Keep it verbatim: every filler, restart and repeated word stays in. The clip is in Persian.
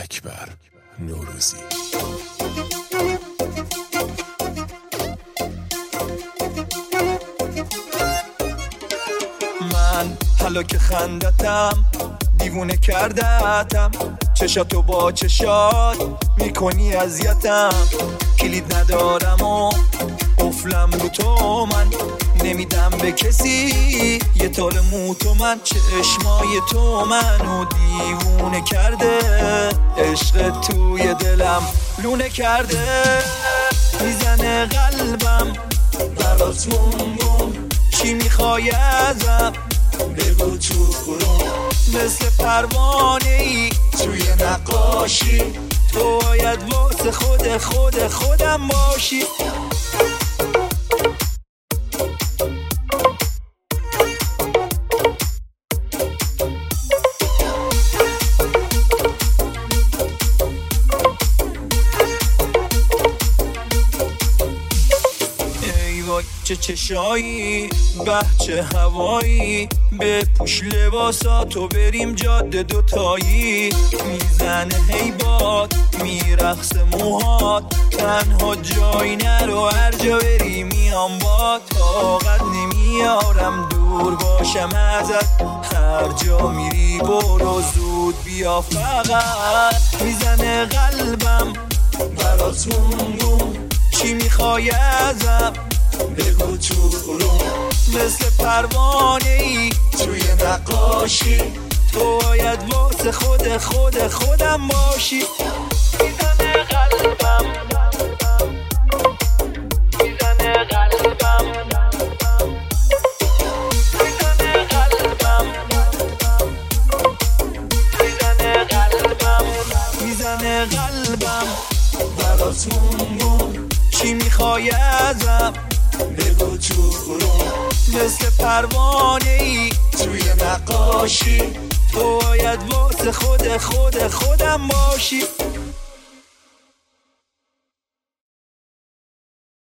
اکبر نوروزی. من حالا که خندتم دیوونه کردتم، چشاتو با چشات میکنی اذیتم، کلید ندارم و قفلم رو تو من نمیدم به کسی، یه تال مو تو من، چشمای تو منو دیوونه کرده، عشق توی دلم لونه کرده، میزنه قلبم برات بوم بوم، چی میخوای ازم بگو تو خروم، مثل پروانه ای توی نقاشی، تو باید واسه خود خود خودم باشی. چه چشایی به چه هوایی، بپوش لباساتو بریم جاده دوتایی، میزنه هی باد میرقصه موهات، تنها جایی نرو هر جا بری میام با، طاقت نمیارم دور باشم ازت، هر جا میری برو زود بیا، فقط میزنه قلبم برات بوم بوم، چی میخوای ازم بگو تو خروم، مثل پروانه ای توی نقاشی، تو باید واسه خود خود خودم باشی. میزنه قلبم میزنه قلبم میزنه قلبم میزنه قلبم میزنه قلبم برات بوم بوم، چی میخوای ازم بگو تو خروم، مثل پروانه ای توی نقاشی، تو باید واسه خود خود خودم باشی.